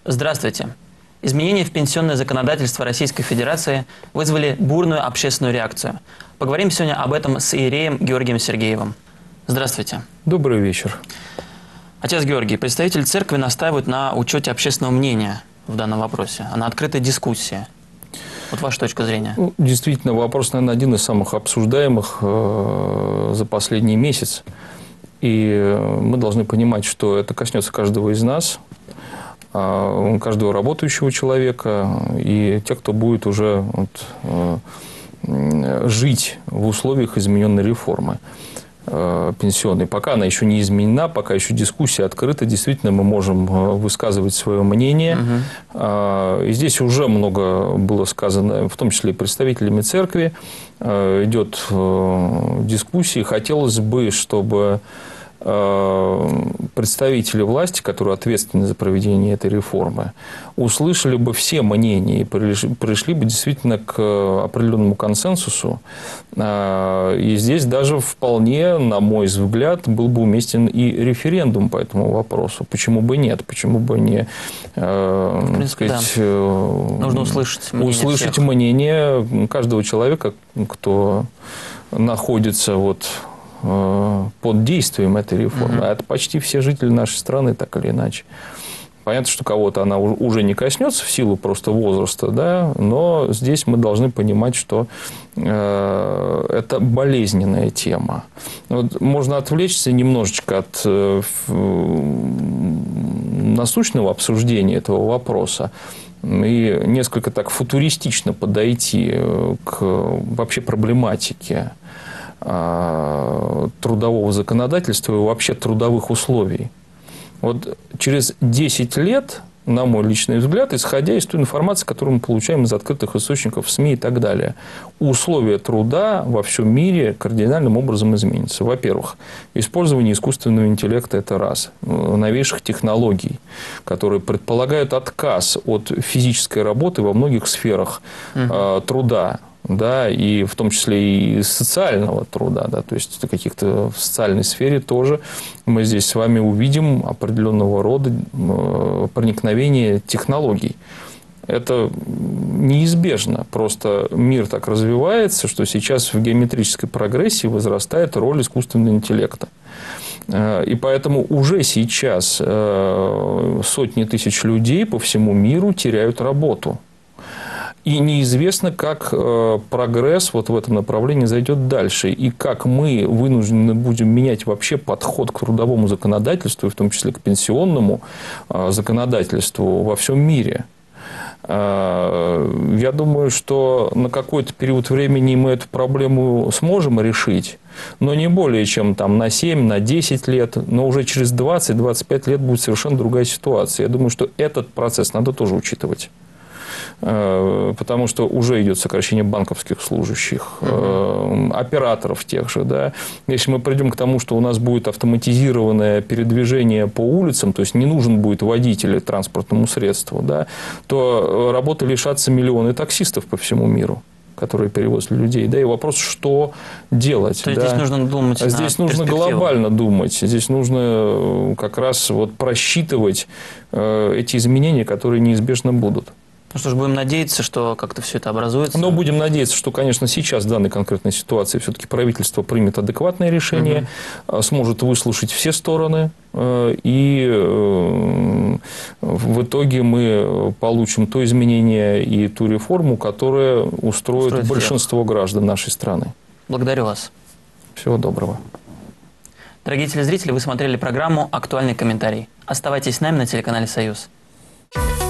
Здравствуйте. Изменения в пенсионное законодательство Российской Федерации вызвали бурную общественную реакцию. Поговорим сегодня об этом с иереем Георгием Сергеевым. Здравствуйте. Добрый вечер. Отец Георгий, представители церкви настаивают на учете общественного мнения в данном вопросе, на открытой дискуссии. Вот ваша точка зрения. Действительно, вопрос, наверное, один из самых обсуждаемых за последний месяц. И мы должны понимать, что это коснется каждого из нас, каждого работающего человека и тех, кто будет уже жить в условиях измененной реформы пенсионной. Пока она еще не изменена, пока еще дискуссия открыта, действительно мы можем высказывать свое мнение. И здесь уже много было сказано, в том числе и представителями церкви. Идет дискуссия. Хотелось бы, чтобы представители власти, которые ответственны за проведение этой реформы, услышали бы все мнения и пришли бы действительно к определенному консенсусу. И здесь даже вполне, на мой взгляд, был бы уместен и референдум по этому вопросу. Почему бы нет? Почему бы не, в принципе, сказать, да. Нужно услышать мнение каждого человека, кто находится под действием этой реформы. А это почти все жители нашей страны, так или иначе. Понятно, что кого-то она уже не коснется в силу просто возраста, да, но здесь мы должны понимать, что это болезненная тема. Вот можно отвлечься немножечко от насущного обсуждения этого вопроса и несколько так футуристично подойти к вообще проблематике трудового законодательства и вообще трудовых условий. Вот через 10 лет, на мой личный взгляд, исходя из той информации, которую мы получаем из открытых источников СМИ и так далее, условия труда во всем мире кардинальным образом изменятся. Во-первых, использование искусственного интеллекта – это раз. Новейших технологий, которые предполагают отказ от физической работы во многих сферах труда. Да, и в том числе и социального труда, да, то есть каких-то в социальной сфере тоже мы здесь с вами увидим определенного рода проникновение технологий. Это неизбежно, просто мир так развивается, что сейчас в геометрической прогрессии возрастает роль искусственного интеллекта. И поэтому уже сейчас сотни тысяч людей по всему миру теряют работу. И неизвестно, как прогресс вот в этом направлении зайдет дальше. И как мы вынуждены будем менять вообще подход к трудовому законодательству, в том числе к пенсионному законодательству во всем мире. Я думаю, что на какой-то период времени мы эту проблему сможем решить, но не более чем там, на 7, на 10 лет, но уже через 20-25 лет будет совершенно другая ситуация. Я думаю, что этот процесс надо тоже учитывать. Потому что уже идет сокращение банковских служащих, операторов тех же. Да? Если мы придем к тому, что у нас будет автоматизированное передвижение по улицам, то есть не нужен будет водитель транспортному средству, да, то работы лишатся миллионы таксистов по всему миру, которые перевозят людей. Да, и вопрос, что делать. То есть здесь нужно думать. Здесь нужно глобально думать. Здесь нужно как раз просчитывать эти изменения, которые неизбежно будут. Ну что ж, будем надеяться, что как-то все это образуется. Но будем надеяться, что, конечно, сейчас в данной конкретной ситуации все-таки правительство примет адекватное решение, сможет выслушать все стороны, и в итоге мы получим то изменение и ту реформу, которая устроит большинство граждан нашей страны. Благодарю вас. Всего доброго. Дорогие телезрители, вы смотрели программу «Актуальный комментарий». Оставайтесь с нами на телеканале «Союз».